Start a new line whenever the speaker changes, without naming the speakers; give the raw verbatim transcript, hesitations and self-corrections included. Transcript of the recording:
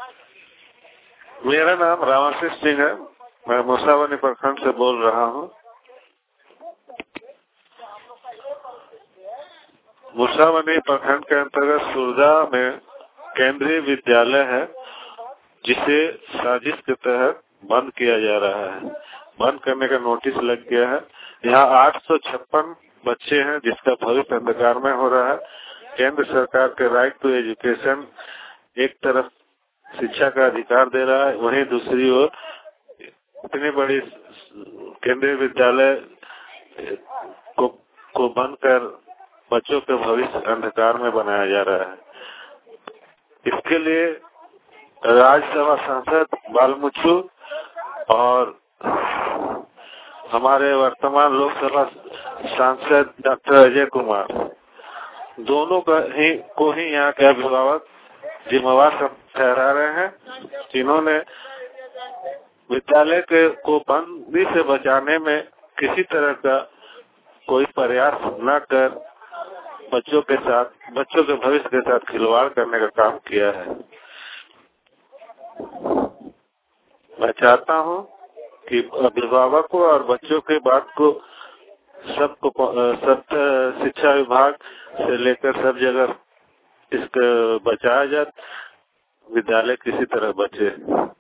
मेरा नाम रामाशीष सिंह है। मैं मुसावनी प्रखंड से बोल रहा हूँ। मुसावनी प्रखंड के अंतर्गत सुरजा में केंद्रीय विद्यालय है, जिसे साजिश के तहत बंद किया जा रहा है। बंद करने का नोटिस लग गया है। यहाँ आठ सौ छप्पन बच्चे हैं, जिसका भविष्य अंधकार में हो रहा है। केंद्र सरकार के राइट टू एजुकेशन एक तरफ शिक्षा का अधिकार दे रहा है, वहीं दूसरी ओर इतनी बड़ी केंद्रीय विद्यालय को, को बंद कर बच्चों के भविष्य अंधकार में बनाया जा रहा है। इसके लिए राज्यसभा सांसद बालमुचु और हमारे वर्तमान लोकसभा सांसद डॉक्टर अजय कुमार दोनों का ही को ही यहाँ के अभिभावक जिम्मेवार ठहरा रहे हैं, जिन्होंने विद्यालय के को बंदी से बचाने में किसी तरह का कोई प्रयास न कर बच्चों के साथ बच्चों के भविष्य के साथ खिलवाड़ करने का काम किया है। मैं चाहता हूं कि अभिभावकों और बच्चों के बात को सबको सब शिक्षा विभाग से लेकर सब जगह इसको बचाया जाए, विद्यालय किसी तरह बचे।